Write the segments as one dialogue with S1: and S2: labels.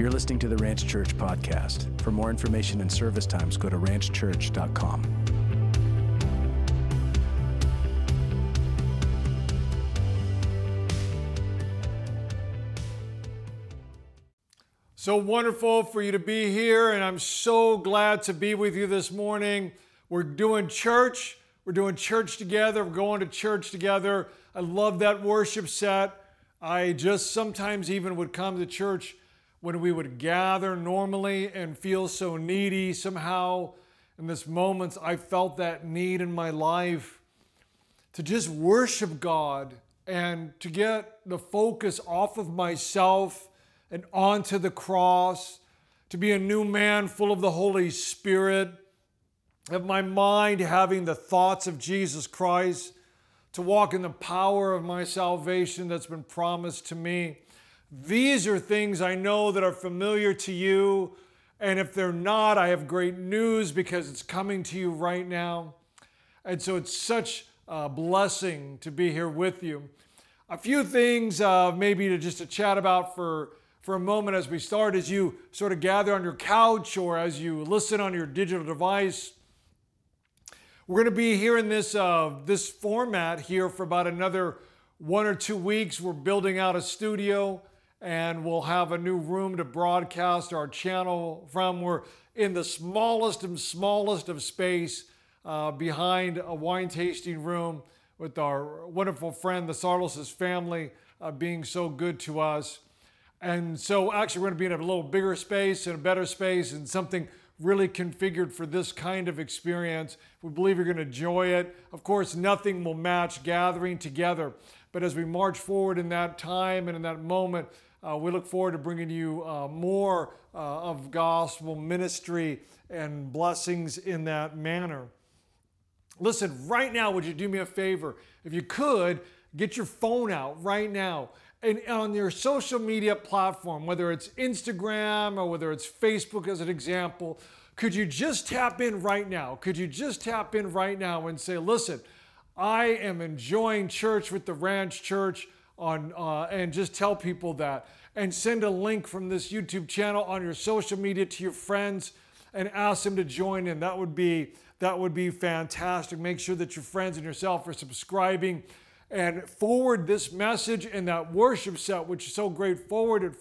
S1: You're listening to the Ranch Church podcast. For more information and service times, go to ranchchurch.com.
S2: So wonderful for you to be here, and I'm so glad to be with you this morning. We're doing church. We're doing church together. We're going to church together. I love that worship set. I just sometimes even would come to church when we would gather normally and feel so needy. Somehow in this moments I felt that need in my life to just worship God and to get the focus off of myself and onto the cross, to be a new man full of the Holy Spirit, of my mind having the thoughts of Jesus Christ, to walk in the power of my salvation that's been promised to me. These are things I know that are familiar to you, and if they're not, I have great news because it's coming to you right now. And so it's such a blessing to be here with you. A few things maybe to chat about for a moment as we start, as you sort of gather on your couch or as you listen on your digital device. We're going to be here in this format here for about another 1 or 2 weeks. We're building out a studio, and we'll have a new room to broadcast our channel from. We're in the smallest of space behind a wine tasting room with our wonderful friend, the Sarlos' family, being so good to us. And so actually we're going to be in a little bigger space and a better space and something really configured for this kind of experience. We believe you're going to enjoy it. Of course, nothing will match gathering together. But as we march forward in that time and in that moment, we look forward to bringing you more of gospel ministry and blessings in that manner. Listen, right now, would you do me a favor? If you could, get your phone out right now. And on your social media platform, whether it's Instagram or whether it's Facebook as an example, could you just tap in right now? Could you just tap in right now and say, listen, I am enjoying church with the Ranch Church and just tell people that. And send a link from this YouTube channel on your social media to your friends and ask them to join in. That would be fantastic. Make sure that your friends and yourself are subscribing. And forward this message and that worship set, which is so great, forward it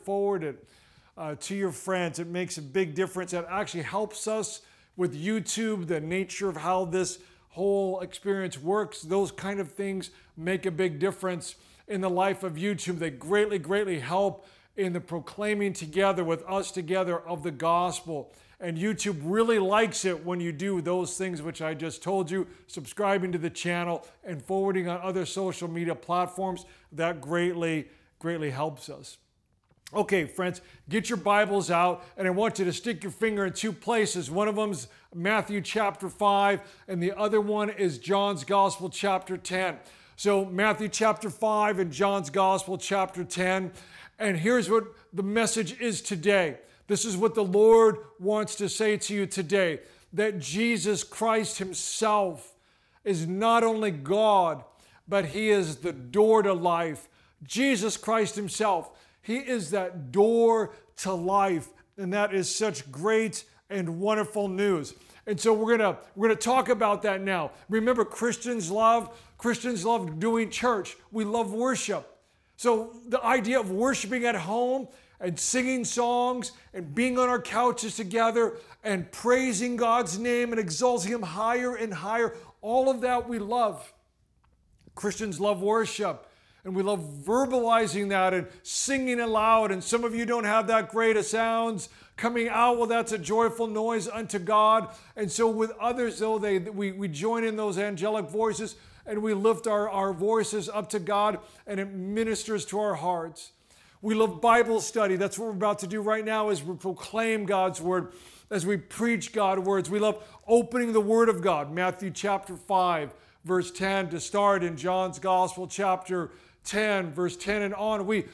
S2: to your friends. It makes a big difference. It actually helps us with YouTube, the nature of how this whole experience works. Those kind of things make a big difference in the life of YouTube. They greatly, greatly help in the proclaiming together with us together of the gospel. And YouTube really likes it when you do those things which I just told you, subscribing to the channel and forwarding on other social media platforms. That greatly, greatly helps us. Okay, friends, get your Bibles out, and I want you to stick your finger in two places. One of them's Matthew chapter 5, and the other one is John's Gospel chapter 10. So Matthew chapter 5 and John's Gospel chapter 10. And here's what the message is today. This is what the Lord wants to say to you today, that Jesus Christ himself is not only God, but he is the door to life. Jesus Christ himself, he is that door to life. And that is such great and wonderful news. And so we're gonna talk about that now. Remember, Christians love doing church. We love worship. So the idea of worshiping at home and singing songs and being on our couches together and praising God's name and exalting him higher and higher, all of that we love. Christians love worship, and we love verbalizing that and singing aloud. And some of you don't have that great of sounds coming out. Well, that's a joyful noise unto God. And so with others, though, we join in those angelic voices and we lift our voices up to God, and it ministers to our hearts. We love Bible study. That's what we're about to do right now as we proclaim God's word, as we preach God's words. We love opening the word of God. Matthew chapter 5, verse 10 to start in John's Gospel chapter 10, verse 10 and on. We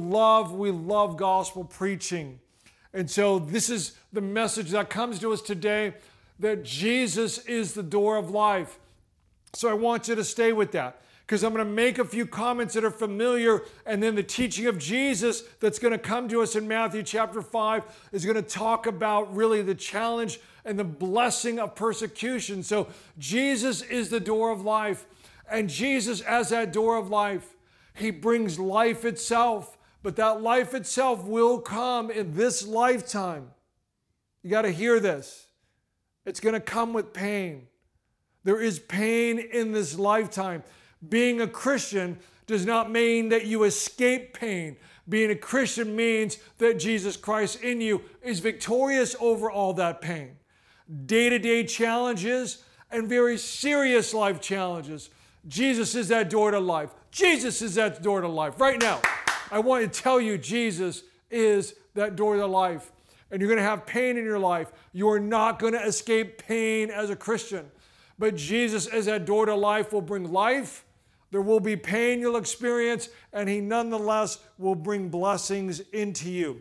S2: love gospel preaching. And so this is the message that comes to us today, that Jesus is the door of life. So I want you to stay with that. because I'm going to make a few comments that are familiar, and then the teaching of Jesus that's going to come to us in Matthew chapter 5 is going to talk about really the challenge and the blessing of persecution. So Jesus is the door of life, and Jesus as that door of life, he brings life itself, but that life itself will come in this lifetime. You got to hear this. It's going to come with pain. There is pain in this lifetime. Being a Christian does not mean that you escape pain. Being a Christian means that Jesus Christ in you is victorious over all that pain. Day-to-day challenges and very serious life challenges. Jesus is that door to life. Jesus is that door to life. Right now, I want to tell you Jesus is that door to life. And you're going to have pain in your life. You are not going to escape pain as a Christian. But Jesus as that door to life will bring life. There will be pain you'll experience, and he nonetheless will bring blessings into you.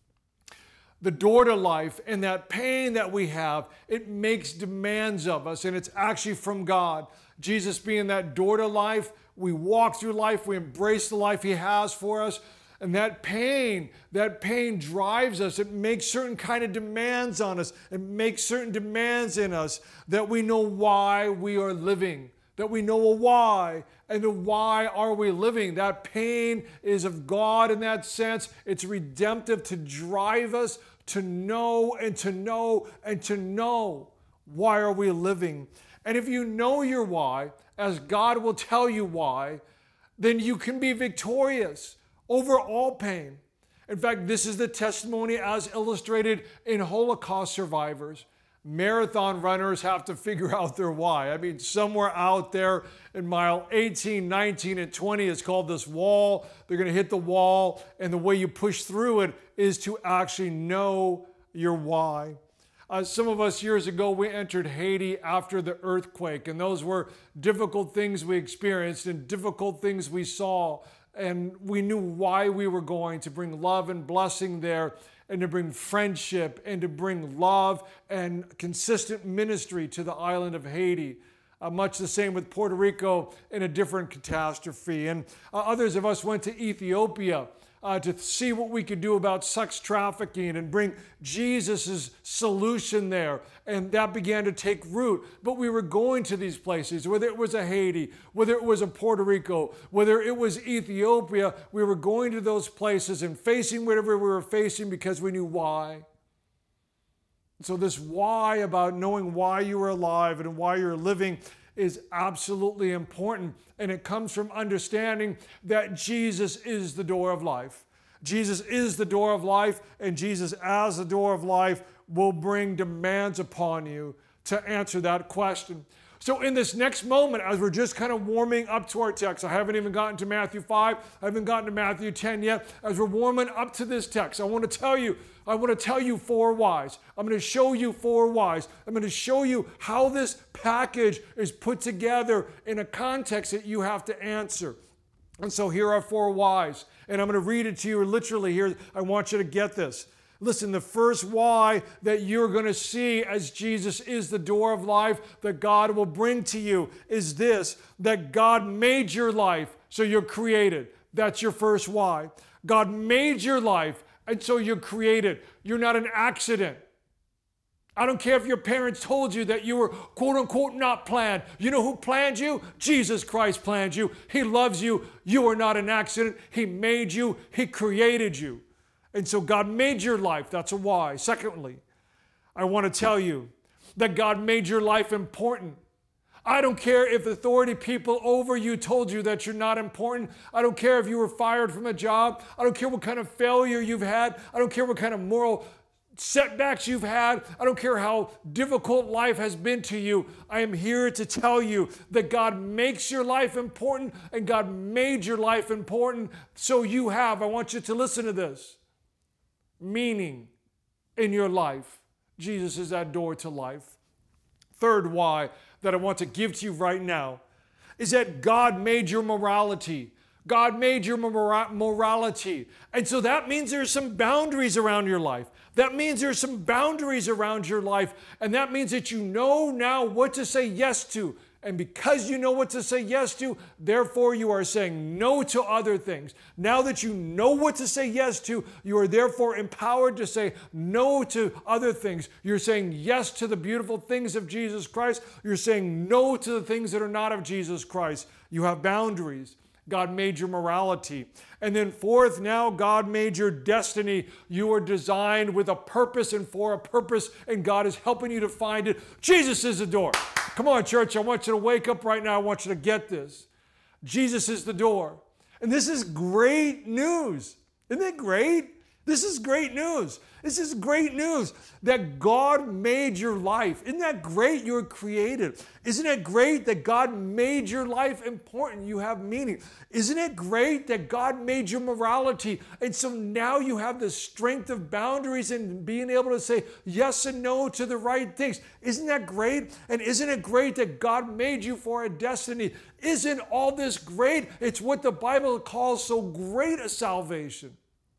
S2: The door to life and that pain that we have, it makes demands of us, and it's actually from God. Jesus being that door to life, we walk through life, we embrace the life he has for us, and that pain drives us. It makes certain kind of demands on us. It makes certain demands in us that we know why we are living, that we know a why, and the why are we living. That pain is of God in that sense. It's redemptive to drive us to know and to know and to know why are we living. And if you know your why, as God will tell you why, then you can be victorious over all pain. In fact, this is the testimony as illustrated in Holocaust survivors. Marathon runners have to figure out their why. I mean, somewhere out there in mile 18, 19, and 20 is called this wall. They're going to hit the wall, and the way you push through it is to actually know your why. Some of us years ago, we entered Haiti after the earthquake, and those were difficult things we experienced and difficult things we saw. And we knew why we were going, to bring love and blessing there, and to bring friendship, and to bring love and consistent ministry to the island of Haiti. Much the same with Puerto Rico in a different catastrophe. And others of us went to Ethiopia to see what we could do about sex trafficking and bring Jesus' solution there. And that began to take root. But we were going to these places, whether it was a Haiti, whether it was a Puerto Rico, whether it was Ethiopia, we were going to those places and facing whatever we were facing because we knew why. So this why, about knowing why you are alive and why you're living, is absolutely important. And it comes from understanding that Jesus is the door of life. Jesus is the door of life, and Jesus as the door of life will bring demands upon you to answer that question. So in this next moment, as we're just kind of warming up to our text, I haven't even gotten to Matthew 5, I haven't gotten to Matthew 10 yet. As we're warming up to this text, I want to tell you 4 whys. I'm going to show you 4 whys. I'm going to show you how this package is put together in a context that you have to answer. And so here are 4 whys. And I'm going to read it to you literally here. I want you to get this. Listen, the first why that you're going to see as Jesus is the door of life that God will bring to you is this, that God made your life, so you're created. That's your first why. God made your life, and so you're created. You're not an accident. I don't care if your parents told you that you were quote unquote not planned. You know who planned you? Jesus Christ planned you. He loves you. You are not an accident. He made you. He created you. And so God made your life. That's a why. Secondly, I want to tell you that God made your life important. I don't care if authority people over you told you that you're not important. I don't care if you were fired from a job. I don't care what kind of failure you've had. I don't care what kind of moral setbacks you've had. I don't care how difficult life has been to you. I am here to tell you that God makes your life important, and God made your life important. So you have, I want you to listen to this, meaning in your life. Jesus is that door to life. Third why that I want to give to you right now is that God made your morality. God made your morality. And so that means there's some boundaries around your life. That means there's some boundaries around your life. And that means that you know now what to say yes to And because you know what to say yes to, therefore you are saying no to other things. Now that you know what to say yes to, you are therefore empowered to say no to other things. You're saying yes to the beautiful things of Jesus Christ. You're saying no to the things that are not of Jesus Christ. You have boundaries. God made your morality. And then fourth, now God made your destiny. You are designed with a purpose and for a purpose, and God is helping you to find it. Jesus is the door. Come on, church, I want you to wake up right now. I want you to get this. Jesus is the door. And this is great news. Isn't it great? This is great news. This is great news that God made your life. Isn't that great? You were created. Isn't it great that God made your life important? You have meaning. Isn't it great that God made your morality? And so now you have the strength of boundaries and being able to say yes and no to the right things. Isn't that great? And isn't it great that God made you for a destiny? Isn't all this great? It's what the Bible calls so great a salvation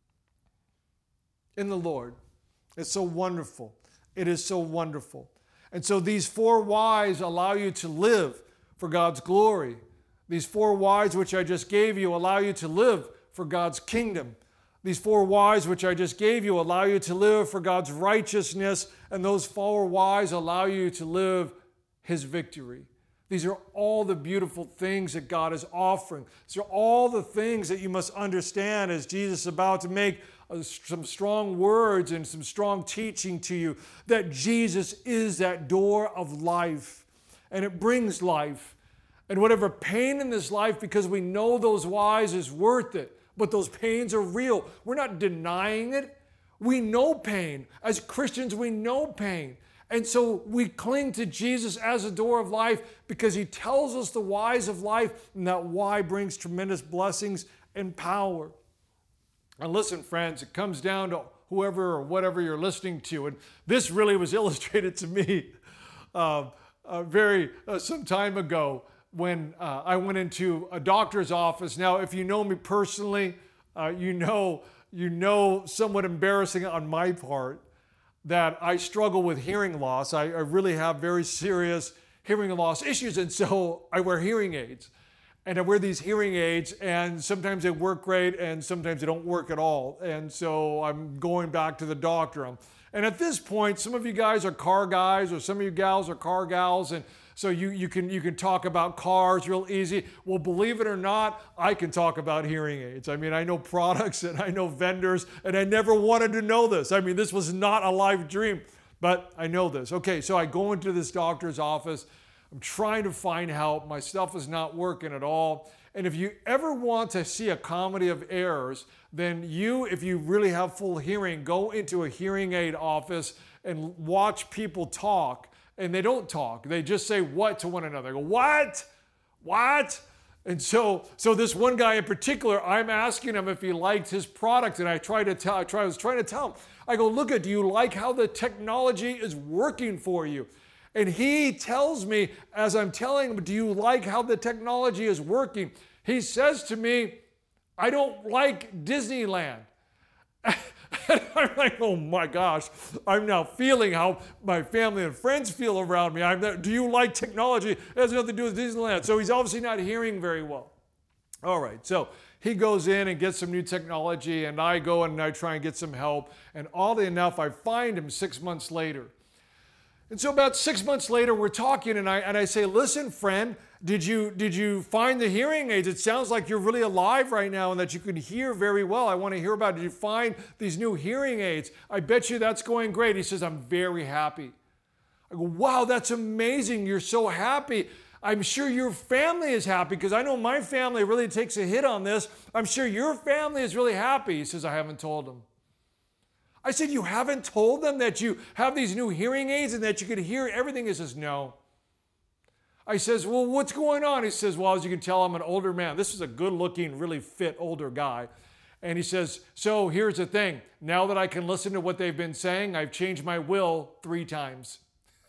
S2: in the Lord. It's so wonderful. It is so wonderful. And so these 4 whys allow you to live for God's glory. These 4 whys which I just gave you allow you to live for God's kingdom. These 4 whys which I just gave you allow you to live for God's righteousness, and those 4 whys allow you to live His victory. These are all the beautiful things that God is offering. These are all the things that you must understand as Jesus is about to make some strong words and some strong teaching to you, that Jesus is that door of life, and it brings life. And whatever pain in this life, because we know those whys, is worth it, but those pains are real. We're not denying it. We know pain. As Christians, we know pain. And so we cling to Jesus as a door of life because He tells us the whys of life, and that why brings tremendous blessings and power. And listen, friends, it comes down to whoever or whatever you're listening to. And this really was illustrated to me some time ago when I went into a doctor's office. Now, if you know me personally, you know somewhat embarrassing on my part that I struggle with hearing loss. I really have very serious hearing loss issues, and so I wear hearing aids. And I wear these hearing aids, and sometimes they work great, and sometimes they don't work at all. And so I'm going back to the doctor. And at this point, some of you guys are car guys, or some of you gals are car gals, and so you can talk about cars real easy. Well, believe it or not, I can talk about hearing aids. I mean, I know products, and I know vendors, and I never wanted to know this. I mean, this was not a life dream, but I know this. Okay, so I go into this doctor's office. I'm trying to find help. My stuff is not working at all. And if you ever want to see a comedy of errors, then if you really have full hearing, go into a hearing aid office and watch people talk. And they don't talk. They just say what to one another. They go, what? What? And so this one guy in particular, I'm asking him if he liked his product. And I was trying to tell him. I go, look, do you like how the technology is working for you? And he tells me, as I'm telling him, do you like how the technology is working? He says to me, I don't like Disneyland. And I'm like, oh my gosh, I'm now feeling how my family and friends feel around me. Do you like technology? It has nothing to do with Disneyland. So he's obviously not hearing very well. All right, so he goes in and gets some new technology, and I go and I try and get some help. And oddly enough, I find him 6 months later. And so about 6 months later, we're talking, and I say, listen, friend, did you find the hearing aids? It sounds like you're really alive right now and that you can hear very well. I want to hear about it. Did you find these new hearing aids? I bet you that's going great. He says, I'm very happy. I go, wow, that's amazing. You're so happy. I'm sure your family is happy because I know my family really takes a hit on this. I'm sure your family is really happy. He says, I haven't told them. I said, you haven't told them that you have these new hearing aids and that you can hear everything? He says, no. I says, well, what's going on? He says, well, as you can tell, I'm an older man. This is a good-looking, really fit older guy. And he says, so here's the thing. Now that I can listen to what they've been saying, I've changed my will 3 times.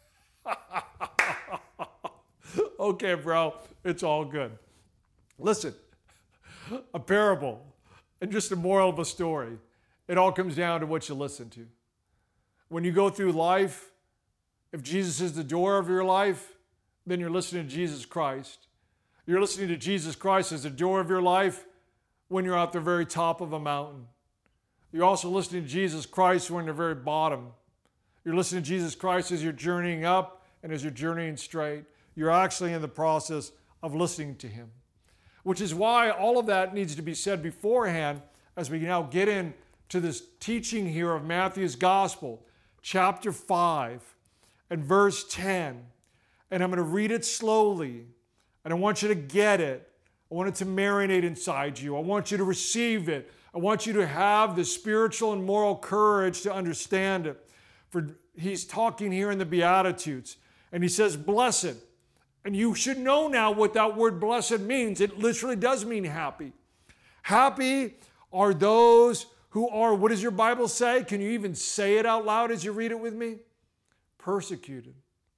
S2: Okay, bro, it's all good. Listen, a parable and just a moral of a story. It all comes down to what you listen to. When you go through life, if Jesus is the door of your life, then you're listening to Jesus Christ. You're listening to Jesus Christ as the joy of your life when you're at the very top of a mountain. You're also listening to Jesus Christ when you're at the very bottom. You're listening to Jesus Christ as you're journeying up and as you're journeying straight. You're actually in the process of listening to Him. Which is why all of that needs to be said beforehand as we now get into this teaching here of Matthew's Gospel, chapter 5 and verse 10. And I'm going to read it slowly. And I want you to get it. I want it to marinate inside you. I want you to receive it. I want you to have the spiritual and moral courage to understand it. For he's talking here in the Beatitudes. And he says, blessed. And you should know now what that word blessed means. It literally does mean happy. Happy are those who are, what does your Bible say? Can you even say it out loud as you read it with me? Persecuted.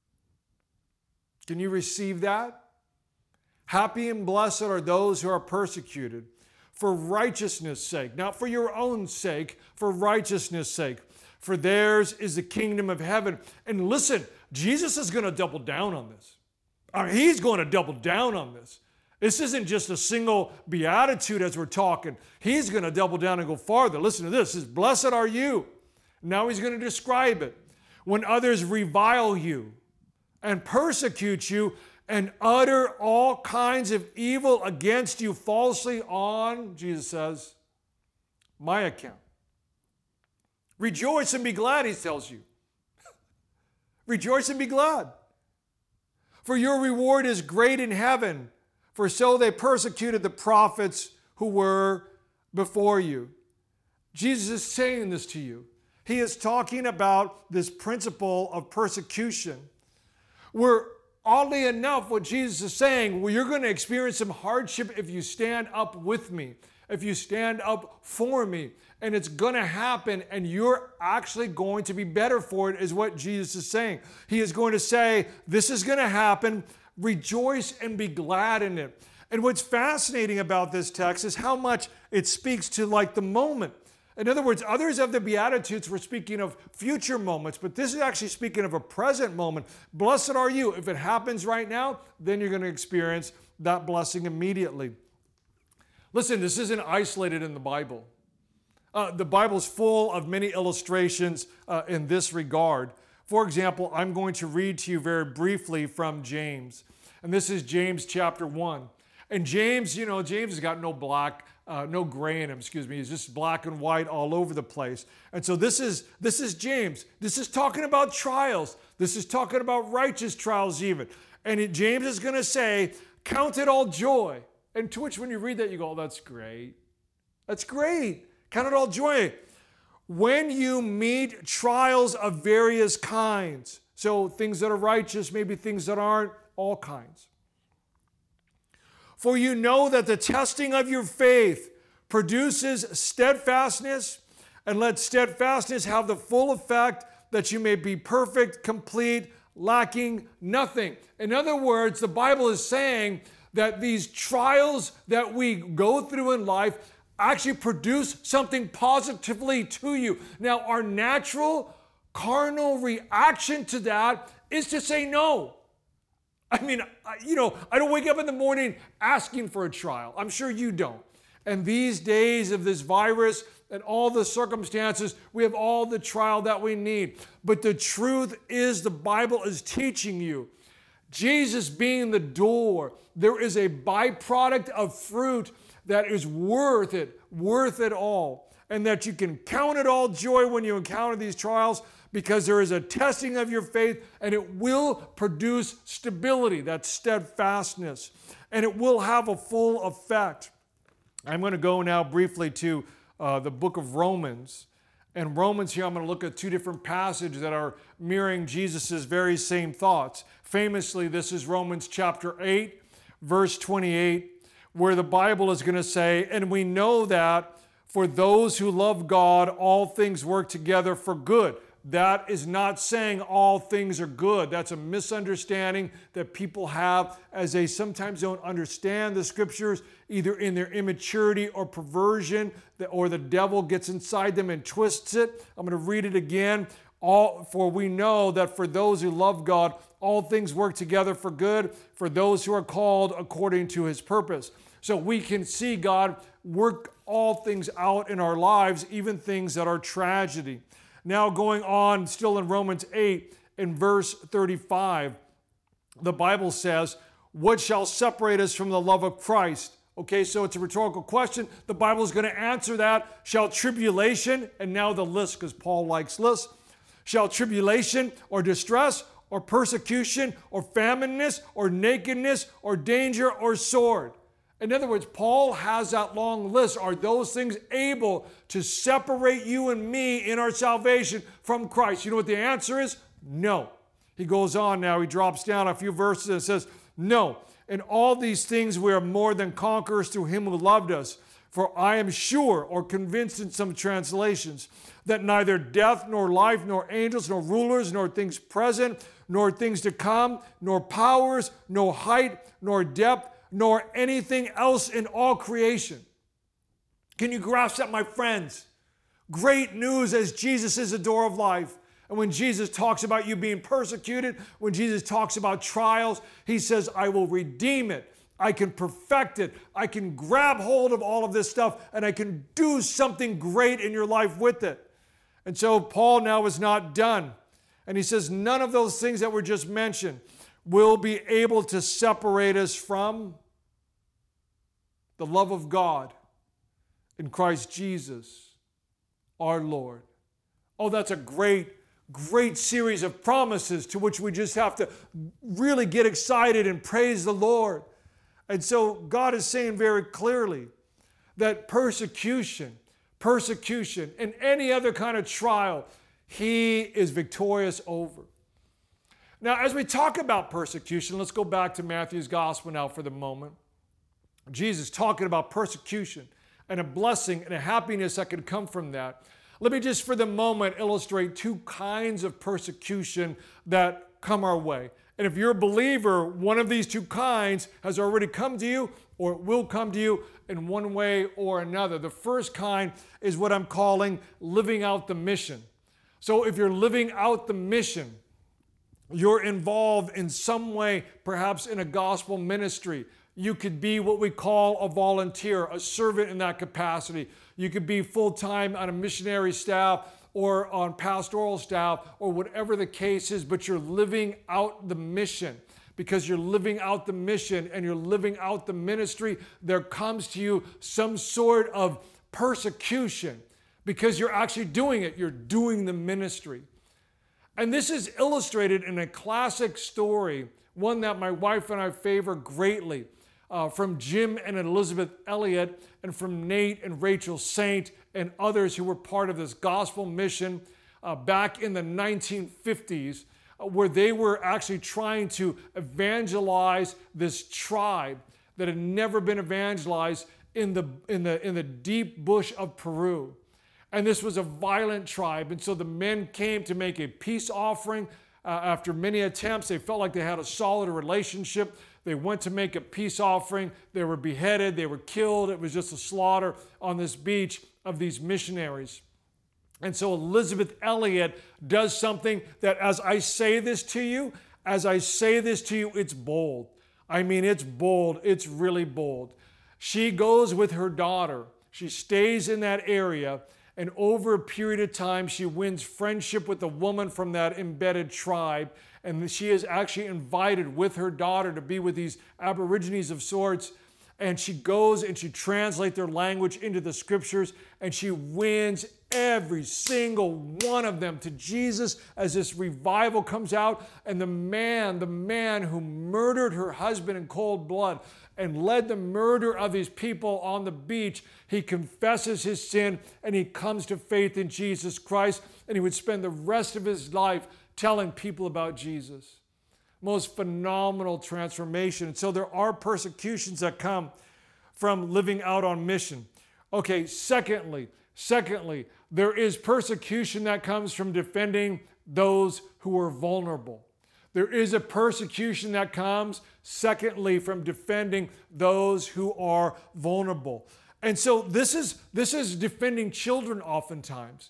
S2: Can you receive that? Happy and blessed are those who are persecuted for righteousness' sake, not for your own sake, for righteousness' sake. For theirs is the kingdom of heaven. And listen, Jesus is going to double down on this. He's going to double down on this. This isn't just a single beatitude as we're talking. He's going to double down and go farther. Listen to this. It says, blessed are you. Now he's going to describe it. When others revile you and persecute you and utter all kinds of evil against you falsely on, Jesus says, my account. Rejoice and be glad, he tells you. Rejoice and be glad. For your reward is great in heaven, for so they persecuted the prophets who were before you. Jesus is saying this to you. He is talking about this principle of persecution, where oddly enough, what Jesus is saying, well, you're going to experience some hardship if you stand up with me, if you stand up for me. And it's going to happen, and you're actually going to be better for it, is what Jesus is saying. He is going to say, this is going to happen. Rejoice and be glad in it. And what's fascinating about this text is how much it speaks to like the moment. In other words, others of the Beatitudes were speaking of future moments, but this is actually speaking of a present moment. Blessed are you. If it happens right now, then you're going to experience that blessing immediately. Listen, this isn't isolated in the Bible. The Bible's full of many illustrations in this regard. For example, I'm going to read to you very briefly from James. And this is James chapter 1. And James, James has got no gray in him, He's just black and white all over the place. And so this is James. This is talking about trials. This is talking about righteous trials even. And James is going to say, count it all joy. And to which when you read that, you go, oh, that's great. That's great. Count it all joy. When you meet trials of various kinds, so things that are righteous, maybe things that aren't, all kinds. For you know that the testing of your faith produces steadfastness, and let steadfastness have the full effect that you may be perfect, complete, lacking nothing. In other words, the Bible is saying that these trials that we go through in life actually produce something positively to you. Now, our natural carnal reaction to that is to say no. I don't wake up in the morning asking for a trial. I'm sure you don't. And these days of this virus and all the circumstances, we have all the trial that we need. But the truth is, the Bible is teaching you, Jesus being the door, there is a byproduct of fruit that is worth it all. And that you can count it all joy when you encounter these trials, because there is a testing of your faith, and it will produce stability, that steadfastness, and it will have a full effect. I'm going to go now briefly to the book of Romans. And Romans here, I'm going to look at two different passages that are mirroring Jesus' very same thoughts. Famously, this is Romans chapter 8, verse 28, where the Bible is going to say, and we know that for those who love God, all things work together for good. That is not saying all things are good. That's a misunderstanding that people have as they sometimes don't understand the scriptures, either in their immaturity or perversion, or the devil gets inside them and twists it. I'm going to read it again. For we know that for those who love God, all things work together for good, for those who are called according to his purpose. So we can see God work all things out in our lives, even things that are tragedy. Now going on, still in Romans 8, in verse 35, the Bible says, what shall separate us from the love of Christ? Okay, so it's a rhetorical question. The Bible is going to answer that. Shall tribulation, and now the list, because Paul likes lists, shall tribulation or distress or persecution or famine or nakedness or danger or sword? In other words, Paul has that long list. Are those things able to separate you and me in our salvation from Christ? You know what the answer is? No. He goes on now, he drops down a few verses and says, no. In all these things we are more than conquerors through him who loved us. For I am sure, or convinced in some translations, that neither death, nor life, nor angels, nor rulers, nor things present, nor things to come, nor powers, nor height, nor depth, nor anything else in all creation. Can you grasp that, my friends? Great news, as Jesus is the door of life. And when Jesus talks about you being persecuted, when Jesus talks about trials, he says, I will redeem it. I can perfect it. I can grab hold of all of this stuff, and I can do something great in your life with it. And so Paul now is not done. And he says, none of those things that were just mentioned will be able to separate us from the love of God in Christ Jesus, our Lord. Oh, that's a great series of promises to which we just have to really get excited and praise the Lord. And so God is saying very clearly that persecution, and any other kind of trial, he is victorious over. Now, as we talk about persecution, let's go back to Matthew's gospel now for the moment. Jesus talking about persecution and a blessing and a happiness that could come from that. Let me just for the moment illustrate two kinds of persecution that come our way. And if you're a believer, one of these two kinds has already come to you or will come to you in one way or another. The first kind is what I'm calling living out the mission. So if you're living out the mission, you're involved in some way, perhaps in a gospel ministry. You could be what we call a volunteer, a servant in that capacity. You could be full-time on a missionary staff or on pastoral staff or whatever the case is, but you're living out the mission. Because you're living out the mission and you're living out the ministry, there comes to you some sort of persecution because you're actually doing it. You're doing the ministry. And this is illustrated in a classic story, one that my wife and I favor greatly, from Jim and Elizabeth Elliott and from Nate and Rachel Saint and others who were part of this gospel mission back in the 1950s, where they were actually trying to evangelize this tribe that had never been evangelized in the deep bush of Peru. And this was a violent tribe. And so the men came to make a peace offering. After many attempts, they felt like they had a solid relationship. They went to make a peace offering. They were beheaded. They were killed. It was just a slaughter on this beach of these missionaries. And so Elizabeth Elliott does something that as I say this to you, it's bold. I mean, it's bold. It's really bold. She goes with her daughter. She stays in that area. And over a period of time, she wins friendship with a woman from that embedded tribe. And she is actually invited with her daughter to be with these Aborigines of sorts. And she goes and she translates their language into the scriptures. And she wins every single one of them to Jesus as this revival comes out. And the man who murdered her husband in cold blood and led the murder of these people on the beach, he confesses his sin and he comes to faith in Jesus Christ, and he would spend the rest of his life telling people about Jesus. Most phenomenal transformation. And so there are persecutions that come from living out on mission. Okay, secondly, there is persecution that comes from defending those who are vulnerable. There is a persecution that comes, secondly, from defending those who are vulnerable. And so this is defending children oftentimes.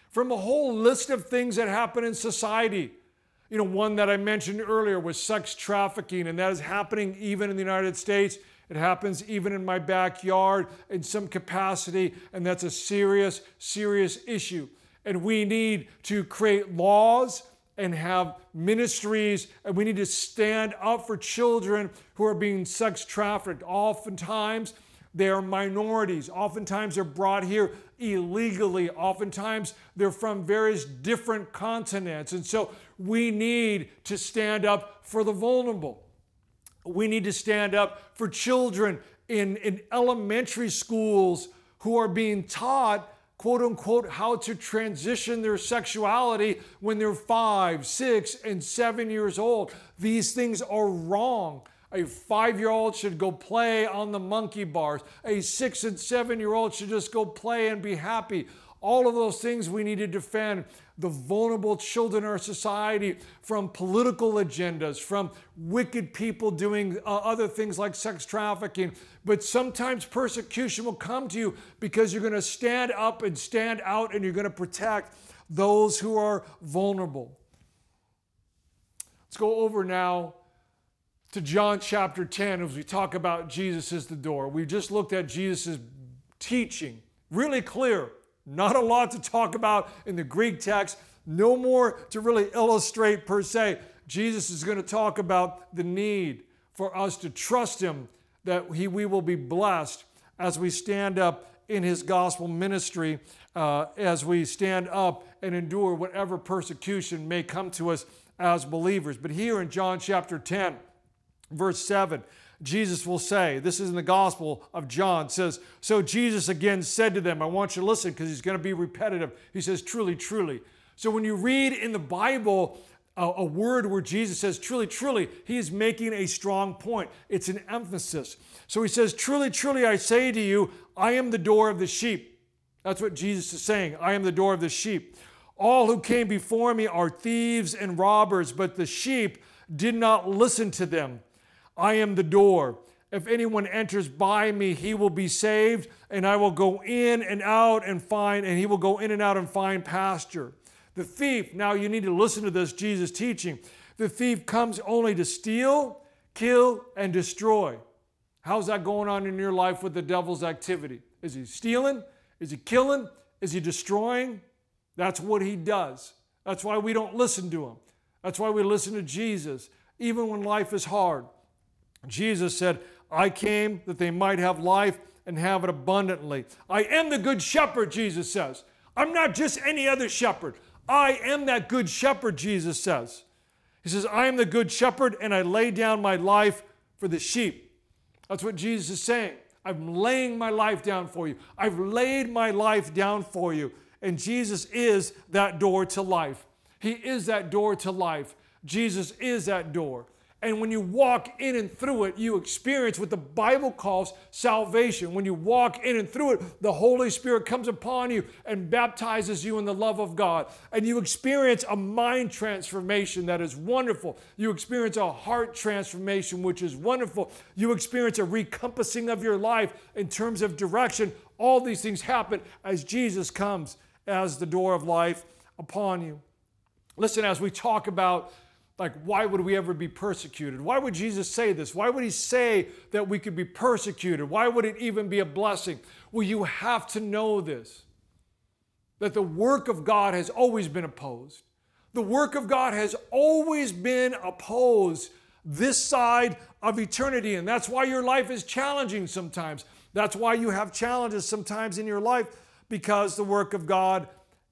S2: from a whole list of things that happen in society. One that I mentioned earlier was sex trafficking, and that is happening even in the United States. It happens even in my backyard in some capacity, and that's a serious, serious issue. And we need to create laws and have ministries, and we need to stand up for children who are being sex trafficked. Oftentimes, they are minorities. Oftentimes, they're brought here illegally. Oftentimes, they're from various different continents. And so we need to stand up for the vulnerable. We need to stand up for children in elementary schools who are being taught, quote unquote, how to transition their sexuality when they're 5, 6, and 7 years old. These things are wrong. A 5-year-old should go play on the monkey bars. A 6 and 7-year-old should just go play and be happy. All of those things we need to defend the vulnerable children in our society from political agendas, from wicked people doing other things like sex trafficking. But sometimes persecution will come to you because you're going to stand up and stand out, and you're going to protect those who are vulnerable. Let's go over now to John chapter 10 as we talk about Jesus as the door. We just looked at Jesus' teaching, really clear. Not a lot to talk about in the Greek text. No more to really illustrate per se. Jesus is going to talk about the need for us to trust Him, that we will be blessed as we stand up in His gospel ministry, as we stand up and endure whatever persecution may come to us as believers. But here in John chapter 10, verse 7, Jesus will say, this is in the Gospel of John, says, so Jesus again said to them, I want you to listen because he's going to be repetitive. He says, truly, truly. So when you read in the Bible a word where Jesus says, truly, truly, he is making a strong point. It's an emphasis. So he says, truly, truly, I say to you, I am the door of the sheep. That's what Jesus is saying. I am the door of the sheep. All who came before me are thieves and robbers, but the sheep did not listen to them. I am the door. If anyone enters by me, he will be saved, and I will go in and out and he will go in and out and find pasture. The thief, now you need to listen to this, Jesus teaching. The thief comes only to steal, kill, and destroy. How's that going on in your life with the devil's activity? Is he stealing? Is he killing? Is he destroying? That's what he does. That's why we don't listen to him. That's why we listen to Jesus, even when life is hard. Jesus said, I came that they might have life and have it abundantly. I am the good shepherd, Jesus says. I'm not just any other shepherd. I am that good shepherd, Jesus says. He says, I am the good shepherd and I lay down my life for the sheep. That's what Jesus is saying. I'm laying my life down for you. I've laid my life down for you. And Jesus is that door to life. He is that door to life. Jesus is that door. And when you walk in and through it, you experience what the Bible calls salvation. When you walk in and through it, the Holy Spirit comes upon you and baptizes you in the love of God. And you experience a mind transformation that is wonderful. You experience a heart transformation, which is wonderful. You experience a recompassing of your life in terms of direction. All these things happen as Jesus comes as the door of life upon you. Listen, as we talk about why would we ever be persecuted? Why would Jesus say this? Why would he say that we could be persecuted? Why would it even be a blessing? Well, you have to know this, that the work of God has always been opposed. The work of God has always been opposed this side of eternity, and that's why your life is challenging sometimes. That's why you have challenges sometimes in your life, because the work of God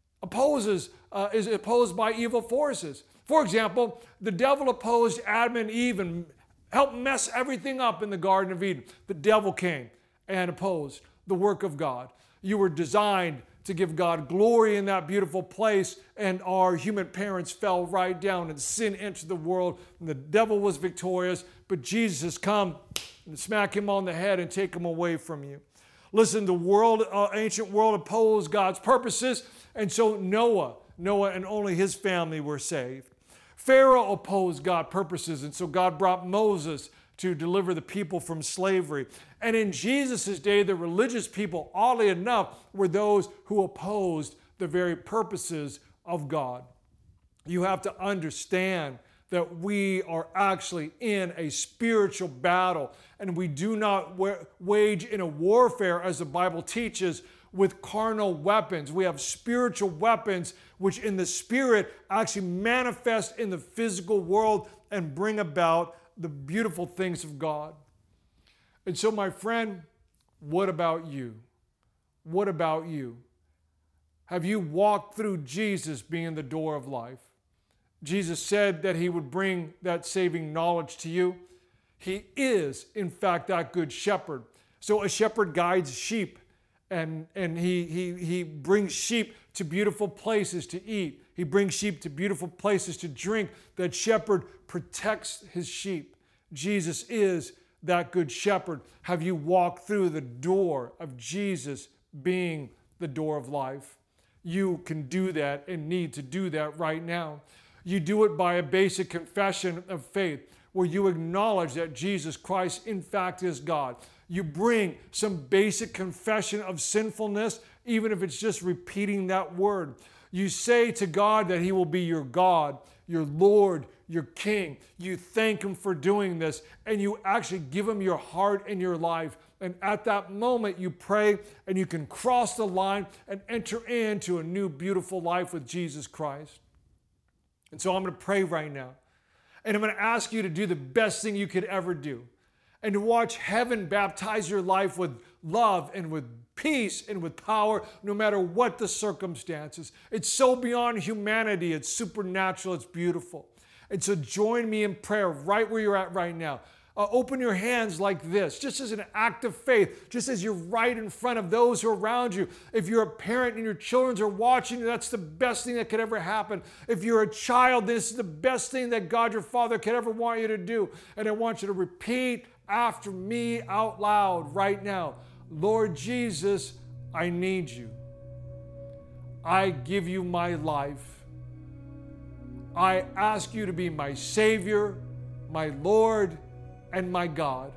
S2: is opposed by evil forces. For example, the devil opposed Adam and Eve and helped mess everything up in the Garden of Eden. The devil came and opposed the work of God. You were designed to give God glory in that beautiful place, and our human parents fell right down and sin entered the world, and the devil was victorious, but Jesus has come and smack him on the head and take him away from you. Listen, the ancient world opposed God's purposes, and so Noah and only his family were saved. Pharaoh opposed God's purposes, and so God brought Moses to deliver the people from slavery. And in Jesus' day, the religious people, oddly enough, were those who opposed the very purposes of God. You have to understand that we are actually in a spiritual battle, and we do not wage in a warfare, as the Bible teaches, with carnal weapons. We have spiritual weapons which in the spirit actually manifest in the physical world and bring about the beautiful things of God. And so, my friend, what about you? What about you? Have you walked through Jesus being the door of life? Jesus said that he would bring that saving knowledge to you. He is, in fact, that good shepherd. So a shepherd guides sheep, and he brings sheep to beautiful places to eat. He brings sheep to beautiful places to drink. That shepherd protects his sheep. Jesus is that good shepherd. Have you walked through the door of Jesus being the door of life? You can do that and need to do that right now. You do it by a basic confession of faith, where you acknowledge that Jesus Christ, in fact, is God. You bring some basic confession of sinfulness, even if it's just repeating that word. You say to God that he will be your God, your Lord, your King. You thank him for doing this, and you actually give him your heart and your life. And at that moment, you pray, and you can cross the line and enter into a new, beautiful life with Jesus Christ. And so I'm going to pray right now. And I'm going to ask you to do the best thing you could ever do, and to watch heaven baptize your life with love and with peace and with power, no matter what the circumstances. It's so beyond humanity. It's supernatural. It's beautiful. And so join me in prayer right where you're at right now. Open your hands like this, just as an act of faith, just as you're right in front of those who are around you. If you're a parent and your children are watching you, that's the best thing that could ever happen. If you're a child, this is the best thing that God your Father could ever want you to do. And I want you to repeat after me out loud right now. Lord Jesus, I need you. I give you my life. I ask you to be my Savior, my Lord, and my God.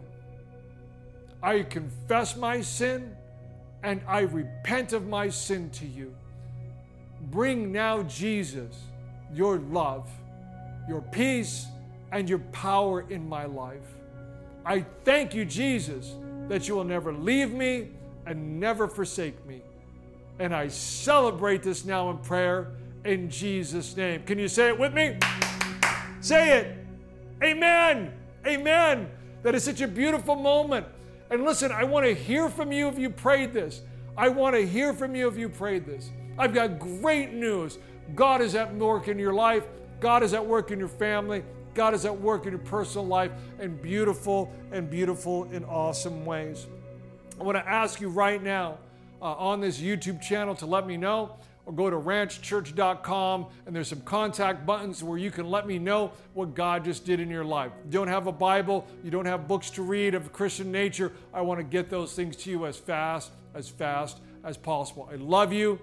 S2: I confess my sin and I repent of my sin to you. Bring now, Jesus, your love, your peace, and your power in my life. I thank you, Jesus, that you will never leave me and never forsake me. And I celebrate this now in prayer in Jesus' name. Can you say it with me? Say it. Amen. Amen. That is such a beautiful moment. And listen, I want to hear from you if you prayed this. I want to hear from you if you prayed this. I've got great news. God is at work in your life. God is at work in your family. God is at work in your personal life in beautiful and awesome ways. I want to ask you right now on this YouTube channel to let me know, or go to ranchchurch.com, and there's some contact buttons where you can let me know what God just did in your life. You don't have a Bible, you don't have books to read of Christian nature, I want to get those things to you as fast as possible. I love you.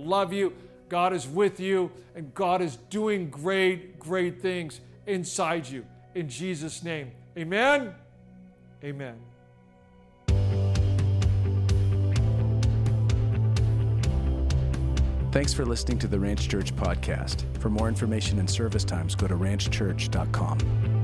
S2: God is with you, and God is doing great things inside you. In Jesus' name, amen. Amen.
S1: Thanks for listening to the Ranch Church podcast. For more information and service times, go to ranchchurch.com.